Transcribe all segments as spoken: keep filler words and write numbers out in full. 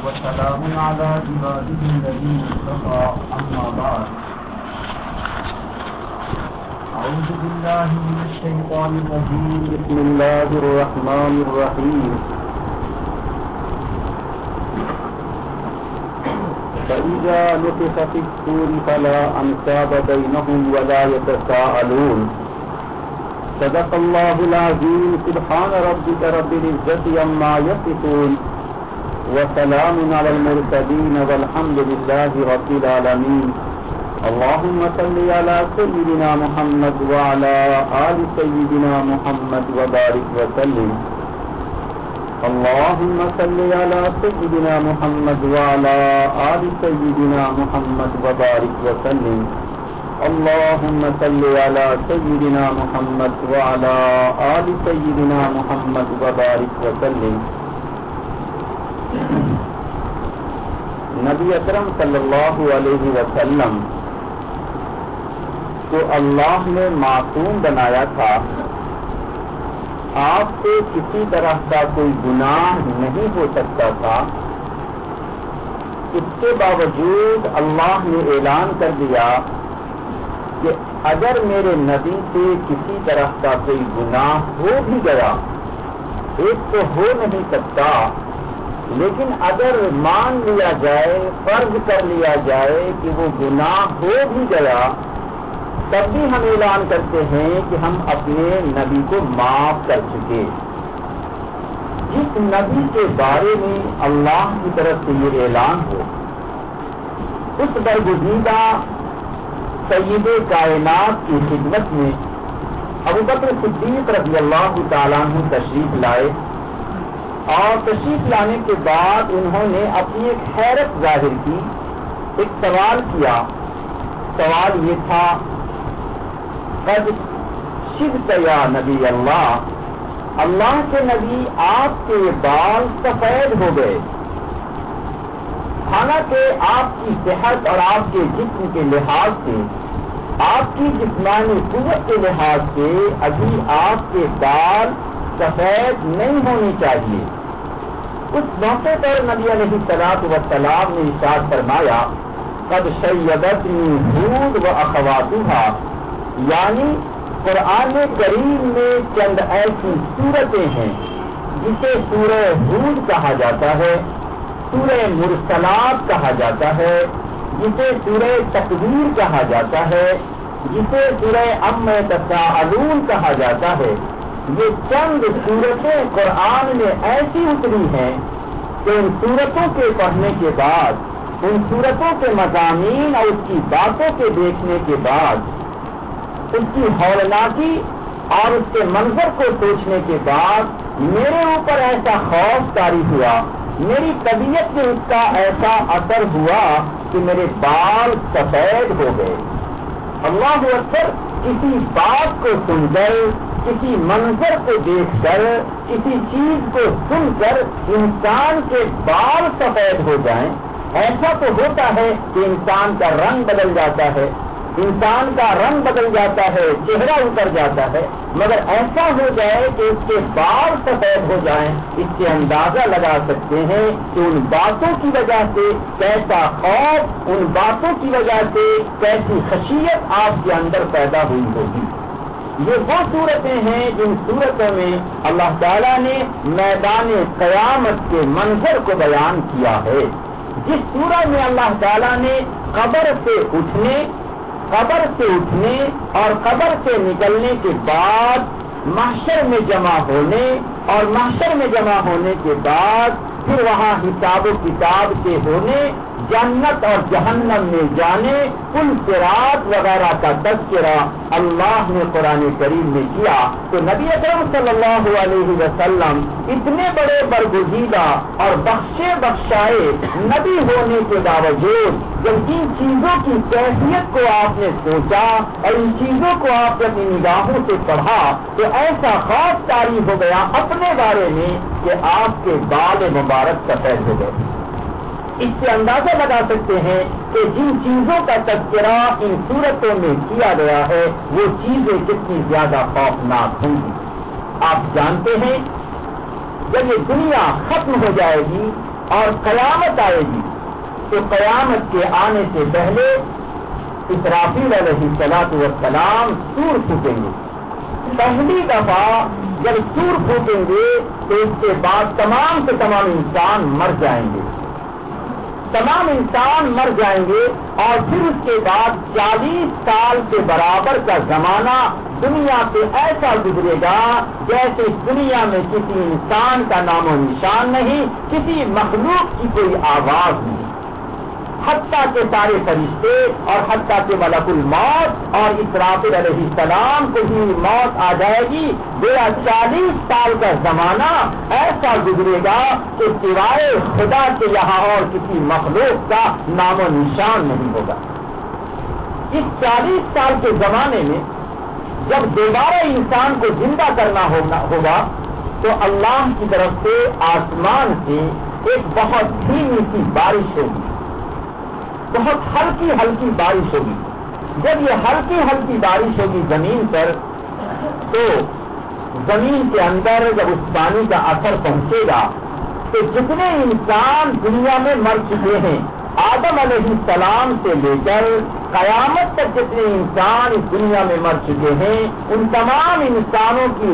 وسلام على عباده الذين اصطفى أما بعد. أعوذ بالله من الشيطان الرجيم. بسم الله الرحمن الرحيم. فإذا نفخ في الصور فلا أنساب بينهم ولا يتساءلون. صدق الله العظيم. سبحان ربك رب العزة عما يصفون وسلام على المرسلين والحمد لله رب العالمين. اللهم صل على سيدنا محمد وعلى آل سيدنا محمد وبارك وسلم. اللهم صل على سيدنا محمد وعلى آل سيدنا محمد وبارك وسلم. اللهم صل على سيدنا محمد وعلى آل سيدنا محمد وبارك وسلم. نبی اکرم صلی اللہ علیہ وسلم کو اللہ نے معصوم بنایا تھا. آپ سے کسی طرح کا کوئی گناہ نہیں ہو سکتا تھا. اس کے باوجود اللہ نے اعلان کر دیا کہ اگر میرے نبی سے کسی طرح کا کوئی گناہ ہو بھی گیا، ایک تو ہو نہیں سکتا، لیکن اگر مان لیا جائے، فرض کر لیا جائے کہ وہ گناہ ہو بھی گیا، تب بھی ہم اعلان کرتے ہیں کہ ہم اپنے نبی کو معاف کر چکے. جس نبی کے بارے میں اللہ کی طرف سے یہ اعلان ہو، اس برگزیدہ سید کائنات کی خدمت میں ابوبکر صدیق رضی اللہ تعالیٰ عنہ تشریف لائے، اور تشریف لانے کے بعد انہوں نے اپنی ایک حیرت ظاہر کی. ایک سوال کیا. سوال یہ تھا، قد شبت یا نبی اللہ، اللہ کے نبی آپ کے بال سفید ہو گئے. حالانکہ آپ کی صحت اور آپ کے جسم کے لحاظ سے، آپ کی جسمانی قوت کے لحاظ سے ابھی آپ کے بال سفید نہیں ہونے چاہیے. اس موقع پر نبی علیہ الصلوۃ والسلام نے ارشاد فرمایا، قد شیبتنی ہود و اخواتھا، یعنی قرآن کریم میں چند ایسی سورتیں ہیں جسے سورہ ہود کہا جاتا ہے، سورہ مرسلات کہا جاتا ہے، جسے سورہ تکویر کہا جاتا ہے، جسے سورہ عما یتساءلون کہا جاتا ہے. یہ چند سورتیں قرآن میں ایسی اتری ہیں کہ ان سورتوں کے پڑھنے کے بعد، ان سورتوں کے مضامین اور اس کی باتوں کے دیکھنے کے بعد، اس کی ہولناکی اور اس کے منظر کو سوچنے کے بعد میرے اوپر ایسا خوف طاری ہوا، میری طبیعت میں اس کا ایسا اثر ہوا کہ میرے بال سفید ہو گئے. اللہ اکبر. کسی بات کو سن کر، کسی منظر کو دیکھ کر، کسی چیز کو سن کر انسان کے بال سفید ہو جائیں، ایسا تو ہوتا ہے کہ انسان کا رنگ بدل جاتا ہے، انسان کا رنگ بدل جاتا ہے، چہرہ اتر جاتا ہے، مگر ایسا ہو جائے کہ اس کے بال سفید ہو جائیں، اس سے اندازہ لگا سکتے ہیں کہ ان باتوں کی وجہ سے کیسا خوف، ان باتوں کی وجہ سے کیسی خشیت آپ کے اندر پیدا ہوئی ہوگی. یہ وہ صورتیں ہیں جن صورتوں میں اللہ تعالیٰ نے میدان قیامت کے منظر کو بیان کیا ہے. جس سورہ میں اللہ تعالیٰ نے قبر سے اٹھنے قبر سے اٹھنے اور قبر سے نکلنے کے بعد محشر میں جمع ہونے اور محشر میں جمع ہونے کے بعد پھر وہاں حساب و کتاب کے ہونے، جنت اور جہنم میں جانے، پل صراط وغیرہ کا تذکرہ اللہ نے قرآن کریم میں کیا. تو نبی اکرم صلی اللہ علیہ وسلم اتنے بڑے برگزیدہ اور بخشے بخشائے نبی ہونے کے باوجود جب ان چیزوں کی کیفیت کو آپ نے سوچا اور ان چیزوں کو آپ نے اپنی نگاہوں سے پڑھا تو ایسا خوف طاری ہو گیا اپنے بارے میں کہ آپ کے بال مبارک سفید ہو گئے. اس سے اندازہ لگا سکتے ہیں کہ جن چیزوں کا تذکرہ ان صورتوں میں کیا گیا ہے وہ چیزیں کتنی زیادہ خوفناک ہوں گی. آپ جانتے ہیں جب یہ دنیا ختم ہو جائے گی اور قیامت آئے گی تو قیامت کے آنے سے پہلے اسرافیل علیہ الصلوۃ والسلام سور پھونکیں گے. پہلی دفعہ جب سور پھونکیں گے تو اس کے بعد تمام سے تمام انسان مر جائیں گے. تمام انسان مر جائیں گے اور پھر اس کے بعد چالیس سال کے برابر کا زمانہ دنیا پہ ایسا گزرے گا جیسے اس دنیا میں کسی انسان کا نام و نشان نہیں, کسی مخلوق کی کوئی آواز نہیں. حتیٰ کہ سارے فرشتے اور حتیٰ کہ ملک الموت اور اسرافیل علیہ السلام کو بھی موت آ جائے گی. گویا چالیس سال کا زمانہ ایسا گزرے گا کہ سوائے خدا کے یہاں اور کسی مخلوق کا نام و نشان نہیں ہوگا. اس چالیس سال کے زمانے میں جب دوبارہ انسان کو زندہ کرنا ہوگا تو اللہ کی طرف سے آسمان سے ایک بہت دھیمی سی بارش ہوگی, بہت ہلکی ہلکی بارش ہوگی. جب یہ ہلکی ہلکی بارش ہوگی زمین پر تو زمین کے اندر جب اس پانی کا اثر پہنچے گا تو جتنے انسان دنیا میں مر چکے ہیں آدم علیہ السلام سے لے کر قیامت تک جتنے انسان اس دنیا میں مر چکے ہیں ان تمام انسانوں کی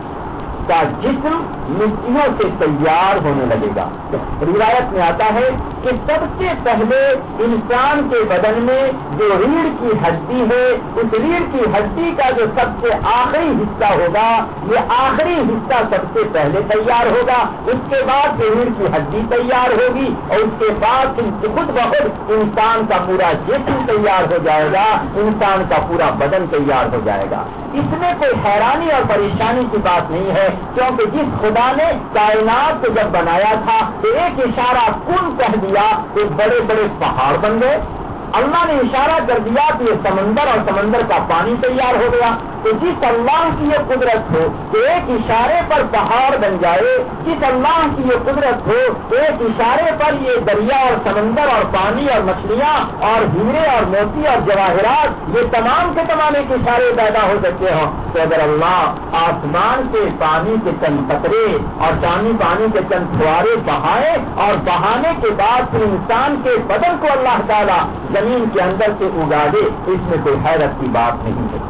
کا جسم مٹیوں سے تیار ہونے لگے گا. روایت میں آتا ہے کہ سب سے پہلے انسان کے بدن میں جو ریڑھ کی ہڈی ہے اس ریڑھ کی ہڈی کا جو سب سے آخری حصہ ہوگا یہ آخری حصہ سب سے پہلے تیار ہوگا. اس کے بعد ریڑھ کی ہڈی تیار ہوگی اور اس کے بعد خود بخود انسان کا پورا جسم تیار ہو جائے گا, انسان کا پورا بدن تیار ہو جائے گا. اس میں کوئی حیرانی اور پریشانی کی بات نہیں ہے کیونکہ جس خدا نے کائنات کو جب بنایا تھا تو ایک اشارہ کن کہہ دیا تو بڑے بڑے پہاڑ بن گئے. اللہ نے اشارہ کر دیا کہ یہ سمندر اور سمندر کا پانی تیار ہو گیا. تو جس اللہ کی یہ قدرت ہو کہ ایک اشارے پر پہاڑ بن جائے, جس اللہ کی یہ قدرت ہو ایک اشارے پر یہ دریا اور سمندر اور پانی اور مچھلیاں اور ہیرے اور موتی اور جواہرات یہ تمام کے تمام ایک اشارے پیدا ہو سکتے ہوں, تو اگر اللہ آسمان سے پانی کے چند قطرے اور چاندی پانی کے چند فوارے بہائے اور بہانے کے بعد پھر انسان کے بدن کو اللہ تعالیٰ زمین کے اندر سے اگا دے, اس میں کوئی حیرت کی بات نہیں ہے.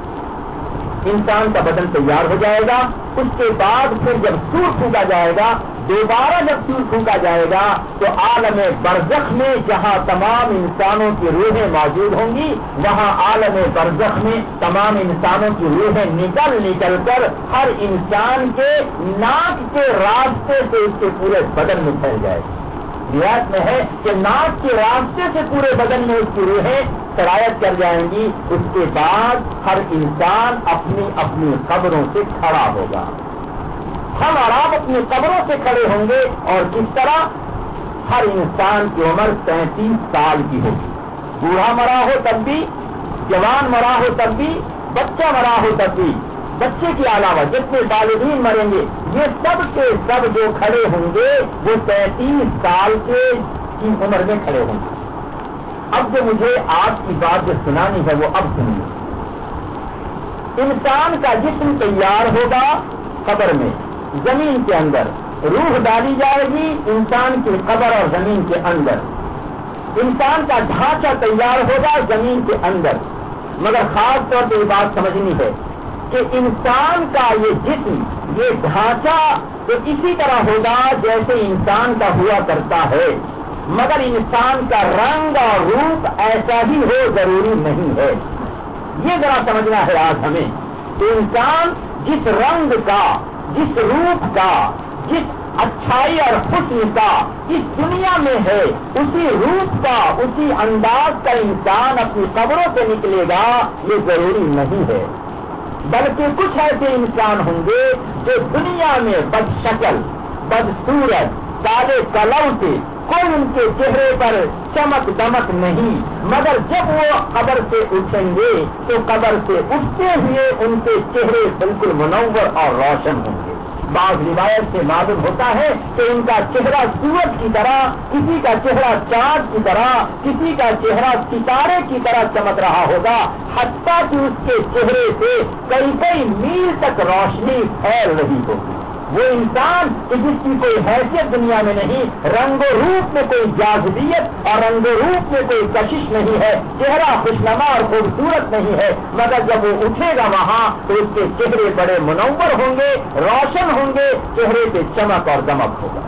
انسان کا بدن تیار ہو جائے گا. اس کے بعد پھر جب سور پھونکا جائے گا, دوبارہ جب سور پھونکا جائے گا تو عالم برزخ میں جہاں تمام انسانوں کی روحیں موجود ہوں گی وہاں عالم برزخ میں تمام انسانوں کی روحیں نکل نکل کر ہر انسان کے ناک کے راستے سے اس کے پورے بدن میں پھیل جائے گی. روایت میں ہے کہ ناک کے راستے سے پورے بدن میں اس کی روحیں سرایت کر جائیں گی. اس کے بعد ہر انسان اپنی اپنی قبروں سے کھڑا ہوگا. ہم اور آپ اپنی قبروں سے کھڑے ہوں گے اور کس طرح ہر انسان کی عمر تینتیس سال کی ہوگی. بوڑھا مرا ہو تب بھی, جوان مرا ہو تب بھی, بچہ مرا ہو تب بھی. بچے کے علاوہ جتنے بالغین مریں گے یہ سب کے سب جو کھڑے ہوں گے وہ تینتیس سال کے کی عمر میں کھڑے ہوں گے. اب جو مجھے آپ کی بات جو سنانی ہے وہ اب سنیے. انسان کا جسم تیار ہوگا قبر میں, زمین کے اندر روح ڈالی جائے گی انسان کی قبر اور زمین کے اندر. انسان کا ڈھانچہ تیار ہوگا زمین کے اندر. مگر خاص طور پہ یہ بات سمجھنی ہے کہ انسان کا یہ جسم یہ ڈھانچہ تو اسی طرح ہوگا جیسے انسان کا ہوا کرتا ہے, مگر انسان کا رنگ اور روپ ایسا ہی ہو ضروری نہیں ہے. یہ ذرا سمجھنا ہے آج ہمیں کہ انسان جس رنگ کا, جس روپ کا, جس اچھائی اور حسن کا اس دنیا میں ہے اسی روپ کا, اسی انداز کا انسان اپنی قبروں سے نکلے گا یہ ضروری نہیں ہے. بلکہ کچھ ایسے انسان ہوں گے جو دنیا میں بد شکل, بدصورت, کالے کلو سے کوئی ان کے چہرے پر چمک دمک نہیں, مگر جب وہ قبر سے اٹھیں گے تو قبر سے اٹھتے ہوئے ان کے چہرے بالکل منور اور روشن ہوں گے. بعض روایت سے معلوم ہوتا ہے کہ ان کا چہرہ سورج کی طرح, کسی کا چہرہ چاند کی طرح, کسی کا چہرہ ستارے کی طرح چمک رہا ہوگا, حتیٰ کہ اس کے چہرے سے کئی کئی میل تک روشنی پھیل رہی ہوگی. وہ انسان کہ جس کی کوئی حیثیت دنیا میں نہیں، رنگ و روپ میں کوئی جاذبیت اور رنگ و روپ میں کوئی کشش نہیں ہے، چہرہ خوشنما اور خوبصورت نہیں ہے، مگر جب وہ اٹھے گا وہاں تو اس کے چہرے بڑے منور ہوں گے، روشن ہوں گے، چہرے پہ چمک اور دمک ہوگا۔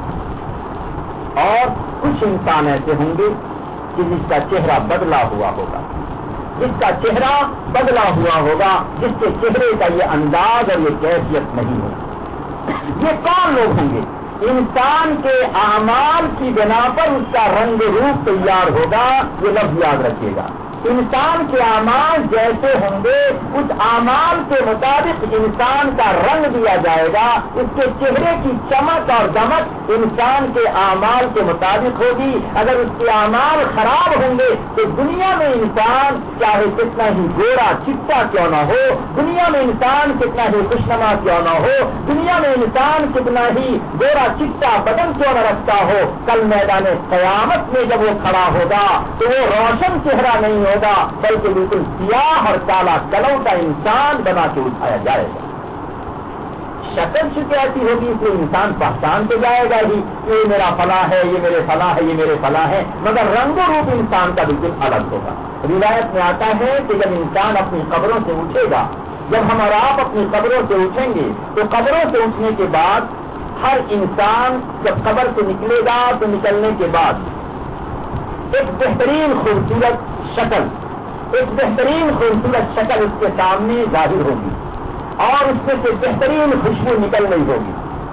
اور کچھ انسان ایسے ہوں گے کہ جس کا چہرہ بدلا ہوا ہوگا، جس کا چہرہ بدلا ہوا ہوگا، جس کے چہرے کا یہ انداز اور یہ کیفیت نہیں ہوگی۔ یہ کون لوگ ہوں گے؟ انسان کے اعمال کی بنا پر اس کا رنگ روپ تیار ہوگا۔ یہ لفظ یاد رکھیے گا، انسان کے اعمال جیسے ہوں گے اس اعمال کے مطابق انسان کا رنگ دیا جائے گا، اس کے چہرے کی چمک اور دمک انسان کے اعمال کے مطابق ہوگی۔ اگر اس کے اعمال خراب ہوں گے تو دنیا میں انسان چاہے کتنا ہی گورا چٹا کیوں نہ ہو، دنیا میں انسان کتنا ہی خوشنما کیوں نہ ہو، دنیا میں انسان کتنا ہی گورا چٹا بدن کیوں نہ رکھتا ہو، کل میدان قیامت میں جب وہ کھڑا ہوگا تو وہ روشن چہرہ نہیں ہوگا بلکہ بالکل سیاہ اور کالا کلوٹا انسان بنا کے اٹھایا جائے گا۔ شکل چونکہ ایسی ہوگی اس لیے انسان پہچان کے جائے گا ہی، یہ میرا فلاں ہے، یہ میرے فلاں ہے، یہ میرے فلاں ہے، مگر رنگ و روپ انسان کا بالکل الگ ہوگا۔ روایت میں آتا ہے کہ جب انسان اپنی قبروں سے اٹھے گا، جب ہم اور آپ اپنی قبروں سے اٹھیں گے تو قبروں سے اٹھنے کے بعد ہر انسان جب قبر سے نکلے گا تو نکلنے کے بعد ایک بہترین خوبصورت شکل ایک بہترین خوبصورت شکل اس کے سامنے ظاہر ہوگی اور اس میں سے بہترین خوشبو نکل رہی ہوگی۔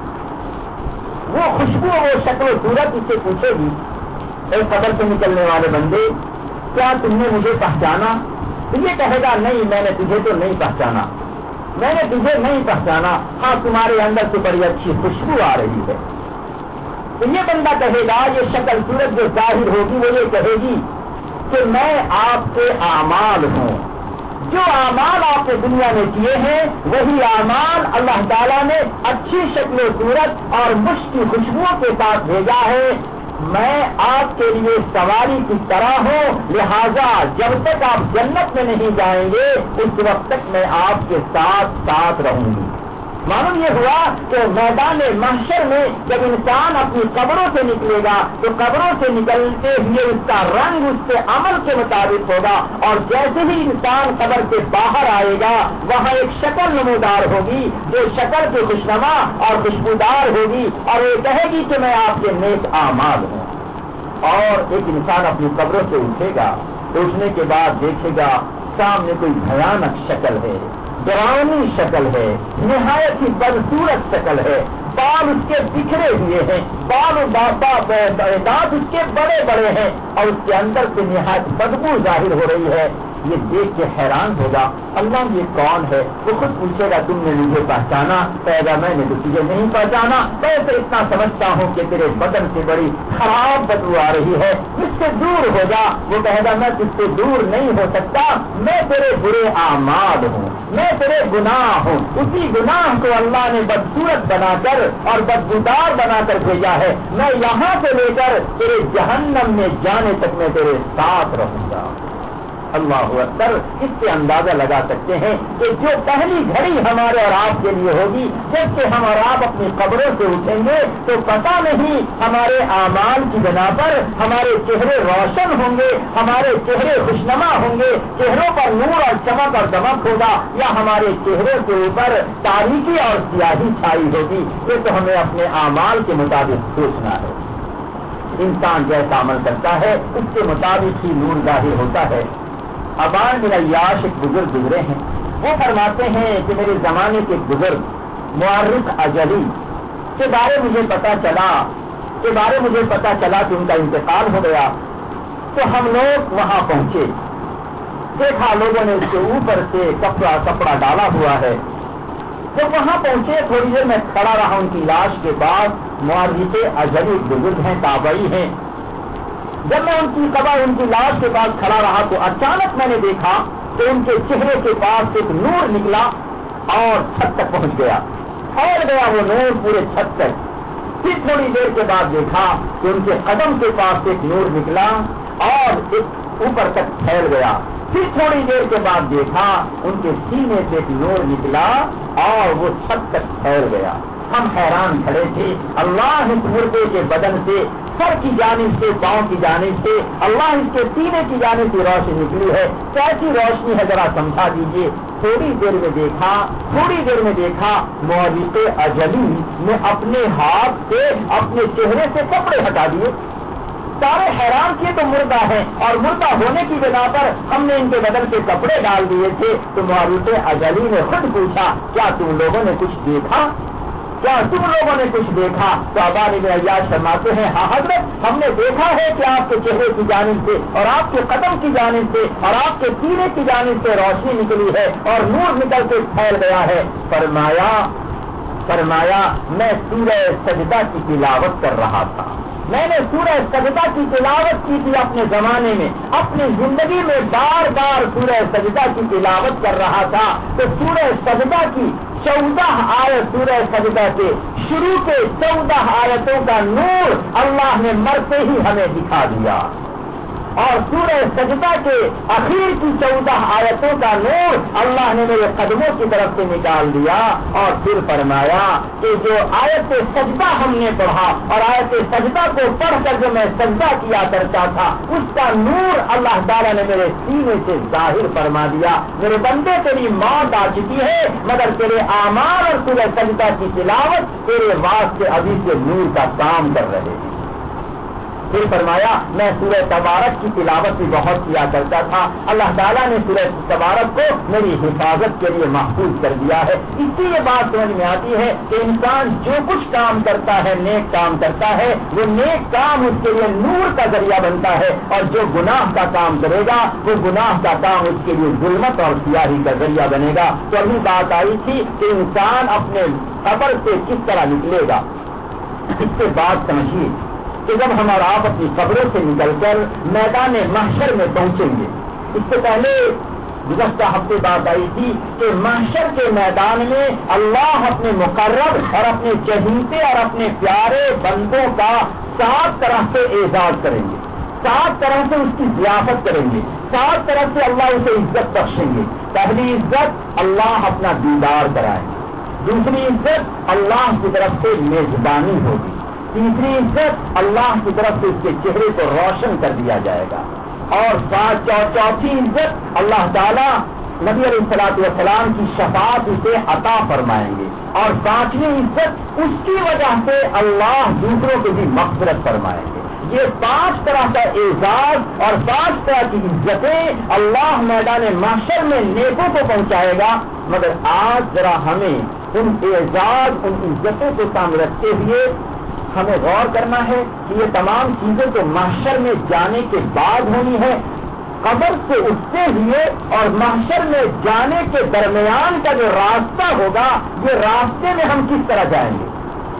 وہ خوشبو وہ شکل و صورت اس سے پوچھے گی، اے قبر سے نکلنے والے بندے، کیا تم نے مجھے پہچانا؟ تو یہ کہے گا نہیں، میں نے تجھے تو نہیں پہچانا، میں نے تجھے نہیں پہچانا، ہاں تمہارے اندر سے بڑی اچھی خوشبو آ رہی ہے۔ تو یہ بندہ کہے گا، یہ شکل صورت جو ظاہر ہوگی وہ یہ کہے گی کہ میں آپ کے اعمال ہوں، جو اعمال آپ نے دنیا میں کیے ہیں وہی اعمال اللہ تعالیٰ نے اچھی شکل و صورت اور مشک کی خوشبوؤں کے ساتھ بھیجا ہے۔ میں آپ کے لیے سواری کی طرح ہوں، لہذا جب تک آپ جنت میں نہیں جائیں گے اس وقت تک میں آپ کے ساتھ ساتھ رہوں گی۔ معلوم یہ ہوا کہ میدان محشر میں جب انسان اپنی قبروں سے نکلے گا تو قبروں سے نکلتے ہوئے اس کا رنگ اس کے عمل کے مطابق ہوگا، اور جیسے ہی انسان قبر سے باہر آئے گا وہاں ایک شکل نمودار ہوگی جو شکل کے خوشنما اور خوشبودار ہوگی، اور یہ کہے گی کہ میں آپ کے نیک اعمال ہوں۔ اور ایک انسان اپنی قبروں سے اٹھے گا، اٹھنے کے بعد دیکھے گا سامنے کوئی بھیانک شکل ہے، ڈراؤنی شکل ہے، نہایت ہی بدصورت شکل ہے، بال اس کے بکھرے ہوئے ہیں، بال دانت اس کے بڑے بڑے ہیں، اور اس کے اندر سے نہایت بدبو ظاہر ہو رہی ہے۔ یہ دیکھ کے حیران ہوگا، اللہ یہ کون ہے؟ وہ خود پوچھے گا تم نے مجھے پہچانا؟ کہے گا میں نے تو تجھے نہیں پہچانا، میں تو اتنا سمجھتا ہوں کہ تیرے بدن سے بڑی خراب بدبو آ رہی ہے، مجھ سے دور ہو جا۔ وہ کہے گا میں تجھ سے دور نہیں ہو سکتا، میں تیرے برے اعمال ہوں، میں تیرے گناہ ہوں، اسی گناہ کو اللہ نے بدصورت بنا کر اور بدبودار بنا کر بھیجا ہے، میں یہاں سے لے کر تیرے جہنم میں جانے تک میں تیرے ساتھ رہوں گا۔ اللہ اکبر! اس سے اندازہ لگا سکتے ہیں کہ جو پہلی گھڑی ہمارے اور آپ کے لیے ہوگی جب کہ ہم اور آپ اپنی قبروں سے اٹھیں گے تو پتہ نہیں ہمارے اعمال کی بنا پر ہمارے چہرے روشن ہوں گے، ہمارے چہرے خوشنما ہوں گے، چہروں پر نور اور چمک اور دمک ہوگا، یا ہمارے چہروں کے اوپر تاریکی اور سیاہی چھائی ہوگی۔ یہ تو ہمیں اپنے اعمال کے مطابق سوچنا ہے۔ انسان جیسا عمل کرتا ہے اس کے مطابق ہی نور ظاہر ہوتا ہے۔ ابان بن عیاش ایک بزرگ گزرے ہیں، وہ فرماتے ہیں کہ میرے زمانے کے بزرگ معرخ اجلی کے بارے مجھے پتا چلا کے بارے مجھے پتا چلا کہ ان کا انتقال ہو گیا، تو ہم لوگ وہاں پہنچے، دیکھا لوگوں نے اس کے اوپر سے کپڑا کپڑا ڈالا ہوا ہے۔ جب وہاں پہنچے تھوڑی دیر میں کھڑا رہا ان کی لاش کے بعد، معرخ اجلی بزرگ ہیں، تابعی ہیں۔ جب میں ان کی قبر ان کی لاش کے پاس کھڑا رہا تو اچانک میں نے دیکھا کہ ان کے چہرے کے پاس ایک نور نکلا اور چھت تک پہنچ گیا، پھیل گیا وہ نور پورے چھت تک۔ پھر تھوڑی دیر کے بعد دیکھا کہ ان کے قدم کے پاس ایک نور نکلا اور ایک اوپر تک پھیل گیا۔ پھر تھوڑی دیر کے بعد دیکھا ان کے سینے سے ایک نور نکلا اور وہ چھت تک پھیل گیا۔ ہم حیران کھڑے تھے، اللہ اس مردے کے بدن سے، سر کی جانب سے، پاؤں کی جانب سے، اللہ اس کے سینے کی جانب سے روشنی نکلی ہے، کیسی روشنی ہے ذرا سمجھا دیجیے۔ تھوڑی دیر میں دیکھا تھوڑی دیر میں دیکھا مورخ اجلی نے اپنے ہاتھ سے اپنے چہرے سے کپڑے ہٹا دیے، سارے حیران کیے تو مردہ ہے، اور مردہ ہونے کی بنا پر ہم نے ان کے بدن کے کپڑے ڈال دیے تھے۔ تو مورخ اجلی نے خود پوچھا، کیا تم لوگوں نے کچھ دیکھا؟ کیا تم لوگوں نے کچھ دیکھا؟ تو ابان بن عیاش فرماتے ہیں، ہاں حضرت، ہم نے دیکھا ہے کہ آپ کے چہرے کی جانب سے اور آپ کے قدم کی جانب سے اور آپ کے سینے کی جانب سے روشنی نکلی ہے اور نور نکل کے پھیل گیا ہے۔ فرمایا فرمایا میں سورہ سجدہ کی تلاوت کر رہا تھا، میں نے سورہ سجدہ کی تلاوت کی تھی اپنے زمانے میں، اپنی زندگی میں بار بار سورہ سجدہ کی تلاوت کر رہا تھا۔ تو سورہ سجدہ کی چودہ آیت، سورہ سجدہ کے شروع کے چودہ آیتوں کا نور اللہ نے مرتے ہی ہمیں دکھا دیا، اور سورہ سجدہ کے اخیر کی چودہ آیتوں کا نور اللہ نے میرے قدموں کی طرف سے نکال دیا، اور پھر فرمایا کہ جو آیت سجدہ ہم نے پڑھا اور آیت سجدہ کو پڑھ کر جو میں سجدہ کیا کرتا تھا، اس کا نور اللہ تعالیٰ نے میرے سینے سے ظاہر فرما دیا۔ میرے بندے تیری موت آ چکی ہے، مگر تیرے اعمال اور سورہ سجدہ کی تلاوت تیرے واسطے ابھی سے نور کا کام کر رہے ہیں۔ پھر فرمایا میں سورہ تبارک کی تلاوت بھی بہت کیا کرتا تھا، اللہ تعالیٰ نے سورہ تبارک کو میری حفاظت کے لیے محفوظ کر دیا ہے۔ اس سے یہ بات سمجھ میں آتی ہے کہ انسان جو کچھ کام کرتا ہے، نیک کام کرتا ہے، وہ نیک کام اس کے لیے نور کا ذریعہ بنتا ہے، اور جو گناہ کا کام کرے گا وہ گناہ کا کام اس کے لیے ظلمت اور سیاہی کا ذریعہ بنے گا۔ تو ابھی بات آئی تھی کہ انسان اپنے قبر سے کس طرح نکلے گا۔ اس سے بات سمجھیے کہ جب ہم اور آپ اپنی قبروں سے نکل کر میدان محشر میں پہنچیں گے، اس سے پہلے گزشتہ ہفتے بات آئی تھی کہ محشر کے میدان میں اللہ اپنے مقرب اور اپنے چہیتے اور اپنے پیارے بندوں کا سات طرح سے اعزاز کریں گے، سات طرح سے اس کی ضیافت کریں گے، سات طرح سے اللہ اسے عزت بخشیں گے۔ پہلی عزت اللہ اپنا دیدار کرائیں گے، دوسری عزت اللہ کی طرف سے میزبانی ہوگی، تیسری عزت اللہ کی طرف سے اس کے چہرے کو روشن کر دیا جائے گا، اور چوتھی عزت اللہ تعالیٰ نبی علیہ الصلوۃ والسلام کی شفاعت اسے عطا فرمائیں گے، اور پانچویں عزت اس کی وجہ سے اللہ دوسروں کو بھی مغفرت فرمائیں گے۔ یہ پانچ طرح کا اعزاز اور پانچ طرح کی عزتیں اللہ میدان محشر میں نیکوں کو پہنچائے گا، مگر آج ذرا ہمیں ان اعزاز ان عزتوں کو سامنے رکھتے ہوئے ہمیں غور کرنا ہے کہ یہ تمام چیزیں تو محشر میں جانے کے بعد ہونی ہے، قبر سے اٹھتے ہوئے اور محشر میں جانے کے درمیان کا جو راستہ ہوگا، یہ راستے میں ہم کس طرح جائیں گے۔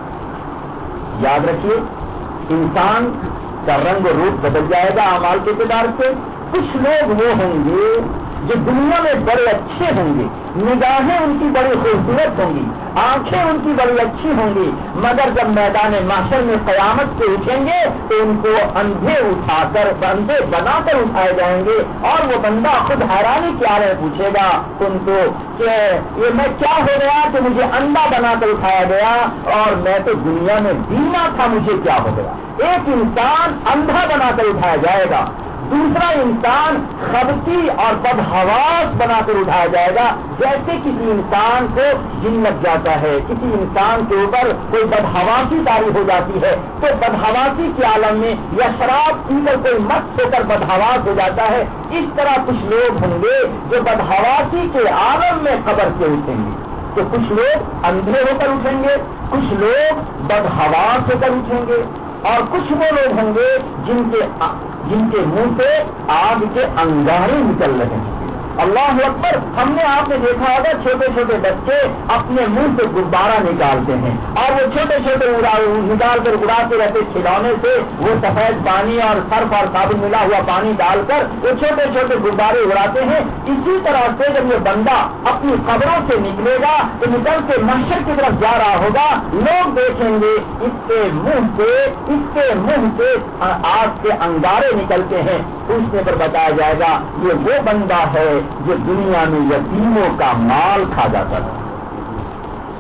یاد رکھیے، انسان کا رنگ و روپ بدل جائے گا اعمال کے اعتبار سے۔ کچھ لوگ وہ ہوں گے جو دنیا میں بڑے اچھے ہوں گے، نگاہیں ان کی بڑی خوبصورت ہوں گی، آنکھیں ان کی بڑی اچھی ہوں گی، مگر جب میدان محشر میں قیامت سے اٹھیں گے تو ان کو اندھے اٹھا کر اندھے بنا کر اٹھائے جائیں گے، اور وہ بندہ خود حیرانی کیا ہے پوچھے گا ان کو کہ یہ میں کیا ہو گیا کہ مجھے اندھا بنا کر اٹھایا گیا، اور میں تو دنیا میں بینا تھا، مجھے کیا ہو گیا۔ ایک انسان اندھا بنا کر اٹھایا جائے گا، دوسرا انسان خبتی اور بدحواس بنا کر اٹھایا جائے گا، جیسے کسی انسان کو جن لگ جاتا ہے، کسی انسان کے اوپر کوئی بدحواسی طاری ہو جاتی ہے، تو بدحواسی کے عالم میں یا شراب پی کر کوئی مست ہو کر بدحواس ہو جاتا ہے، اس طرح کچھ لوگ ہوں گے جو بدحواسی کے عالم میں قبر سے اٹھیں گے۔ تو کچھ لوگ اندھے ہو کر اٹھیں گے، کچھ لوگ بدحواس ہو کر اٹھیں گے، اور کچھ وہ لوگ ہوں گے جن کے جن کے منہ سے آگ کے انگارے نکل رہے ہیں۔ اللہ اکبر۔ ہم نے آپ نے دیکھا ہوگا چھوٹے چھوٹے بچے اپنے منہ سے غبارہ نکالتے ہیں، اور وہ چھوٹے چھوٹے نکال کر اڑاتے رہتے کھلونے سے، وہ سفید پانی اور سرف اور صابن ملا ہوا پانی ڈال کر وہ چھوٹے چھوٹے غبارے اڑاتے ہیں۔ اسی طرح سے جب یہ بندہ اپنی قبروں سے نکلے گا تو نکل کے محشر کی طرف جا رہا ہوگا، لوگ دیکھیں گے اس کے منہ سے اس کے منہ سے آگ کے انگارے نکلتے ہیں۔ پوچھنے پر بتایا جائے گا یہ وہ بندہ ہے جو دنیا میں یتیموں کا مال کھا جاتا تھا۔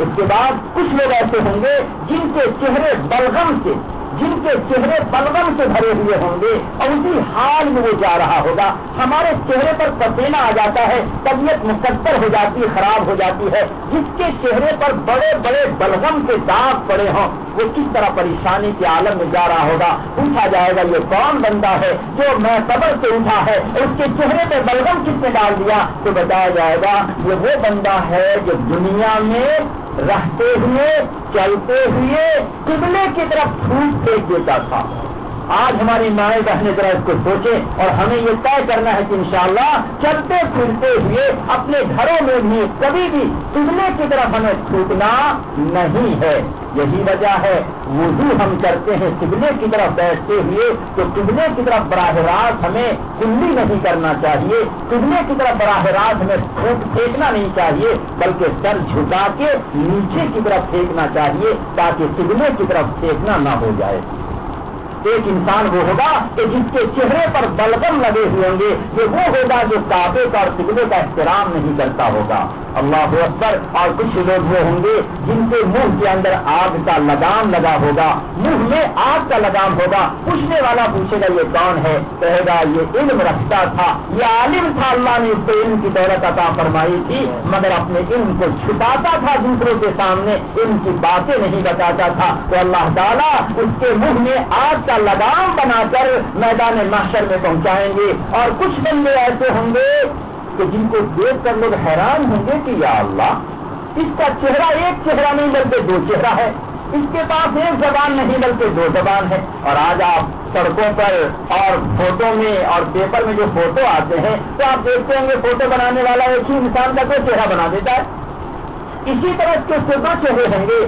اس کے بعد کچھ لوگ ایسے ہوں گے جن کے چہرے بلغم سے جن کے چہرے بلغم سے بھرے ہوئے ہوں گے اور اسی حال میں وہ جا رہا ہوگا. ہمارے چہرے پر پسینہ آ جاتا ہے, طبیعت مقدر ہو جاتی ہے, خراب ہو جاتی ہے. جس کے چہرے پر بڑے بڑے بلغم کے داغ پڑے ہوں وہ کس طرح پریشانی کے عالم میں جا رہا ہوگا. پوچھا جائے گا یہ کون بندہ ہے جو میں قبر سے اٹھا ہے, اس کے چہرے پہ بلغم کس نے ڈال دیا؟ تو بتایا جائے گا یہ وہ بندہ ہے جو دنیا میں رہتے ہوئے چلتے ہوئے قبلے کی طرف پھوٹ پھینک دیتا تھا. آج ہماری مائیں بہنیں ذرا اس کو سوچیں اور ہمیں یہ طے کرنا ہے کہ انشاءاللہ چلتے پھرتے ہوئے اپنے گھروں میں بھی کبھی بھی قبلے کی طرف ہمیں چھوٹنا نہیں ہے. یہی وجہ ہے وضو ہم کرتے ہیں قبلے کی طرف بیٹھتے ہوئے تو قبلے کی طرف براہ راست ہمیں کلی نہیں کرنا چاہیے, قبلے کی طرف براہ راست ہمیں پھوٹ پھینکنا نہیں چاہیے بلکہ سر جھکا کے نیچے کی طرف پھینکنا چاہیے تاکہ قبلے کی طرف پھینکنا نہ ہو جائے. ایک انسان وہ ہوگا کہ جس کے چہرے پر بلغم لگے ہوئے ہوں گے, یہ وہ ہوگا جو کعبے کا اور قبلے کا احترام نہیں کرتا ہوگا. اللہ اکبر. اور کچھ لوگ وہ ہوں گے جن کے منہ کے اندر آگ کا لگام لگا ہوگا, منہ میں آگ کا لگام ہوگا. پوچھنے والا پوچھے گا یہ کون ہے؟ کہے گا یہ علم رکھتا تھا, یہ عالم تھا, اللہ نے اس کو علم کی دولت عطا فرمائی تھی مگر اپنے علم کو چھپاتا تھا دوسروں کے سامنے, علم کی باتیں نہیں بتاتا تھا. تو اللہ تعالیٰ اس کے منہ میں آگ کا لگام بنا کر میدان محشر میں پہنچائیں گے. اور کچھ بندے ایسے ہوں گے کہ جن کو دیکھ کر لوگ حیران ہوں گے کہ یا اللہ اس کا چہرہ ایک چہرہ نہیں بلکہ دو چہرہ ہے, اس کے پاس ایک زبان نہیں بلکہ دو زبان ہے. اور آج آپ سڑکوں پر اور فوٹو میں اور پیپر میں جو فوٹو آتے ہیں تو آپ دیکھتے ہوں گے فوٹو بنانے والا ایک ہی انسان کا دو چہرہ بنا دیتا ہے. اسی طرح اس کے اس دو چہرے ہوں گے.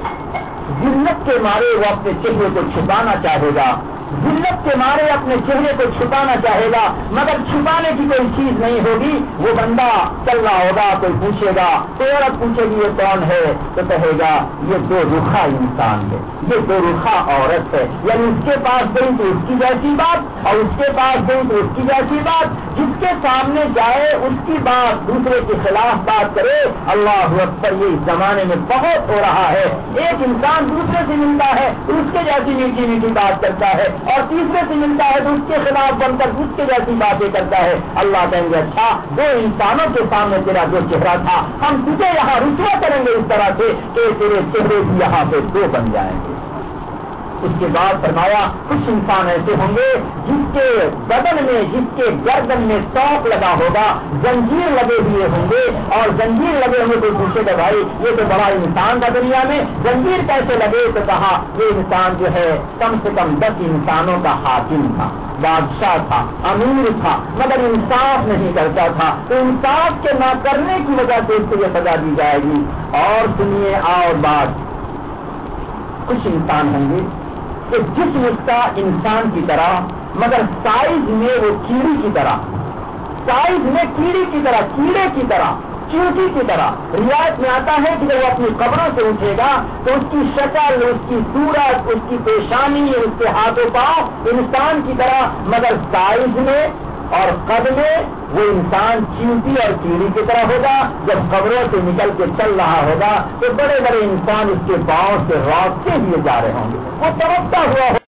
ذلت کے مارے وہ اپنے چہرے کو چھپانا چاہے گا, ذلت کے مارے اپنے چہرے کو چھپانا چاہے گا مگر چھپانے کی کوئی چیز نہیں ہوگی. وہ بندہ چل رہا ہوگا, کوئی پوچھے گا, کوئی عورت پوچھے گی یہ کون ہے تو کہے گا یہ دو رخا انسان ہے, یہ دو رخا عورت ہے. یعنی اس کے پاس گئی تو اس کی جیسی بات اور اس کے پاس گئی تو اس کی جیسی بات. جس کے سامنے جائے اس کی بات دوسرے کے خلاف بات کرے. اللہ اکبر. یہ اس زمانے میں بہت ہو رہا ہے. ایک انسان دوسرے سے ملتا ہے تو اس کے جیسی میٹھی میٹھی بات کرتا ہے اور تیسرے سے ملتا ہے تو اس کے خلاف بن کر اس کے جیسی باتیں کرتا ہے. اللہ کہیں گے اچھا دو انسانوں کے سامنے تیرا جو چہرہ تھا ہم تجھے یہاں رسوا کریں گے اس طرح سے کہ تیرے چہرے بھی یہاں پہ دو بن جائیں گے. اس کے بعد فرمایا کچھ انسان ایسے ہوں گے جس کے بدن میں, جس کے گردن میں توق لگا ہوگا, زنجیر لگے ہوئے ہوں گے. اور زنجیر لگے ہوئے تو پوچھے گا بھائی یہ تو بڑا انسان تھا دنیا میں, زنجیر کیسے لگے؟ تو کہا یہ انسان جو ہے کم سے کم دس انسانوں کا حاکم تھا, بادشاہ تھا, امیر تھا مگر انصاف نہیں کرتا تھا. تو انصاف کے نہ کرنے کی وجہ سے اس کو یہ سزا دی جائے گی. اور سنیے اور بات, کچھ انسان ہوں گے کہ جسم اس کا انسان کی طرح مگر سائز میں وہ کیڑی کی طرح, سائز میں کیڑی کی طرح, کیڑے کی طرح, چیونٹی کی طرح. روایت میں آتا ہے کہ جب وہ اپنی قبروں سے اٹھے گا تو اس کی شکل, اس کی صورت, اس کی پیشانی, اس کے ہاتھوں پاؤں انسان کی طرح مگر سائز میں اور قد میں وہ انسان چیونٹی اور کیڑی کی طرح ہوگا. جب قبروں سے نکل کے چل رہا ہوگا تو بڑے بڑے انسان اس کے پاؤں سے روکتے ہوئے جا رہے ہوں گے, وہ تڑپتا ہوا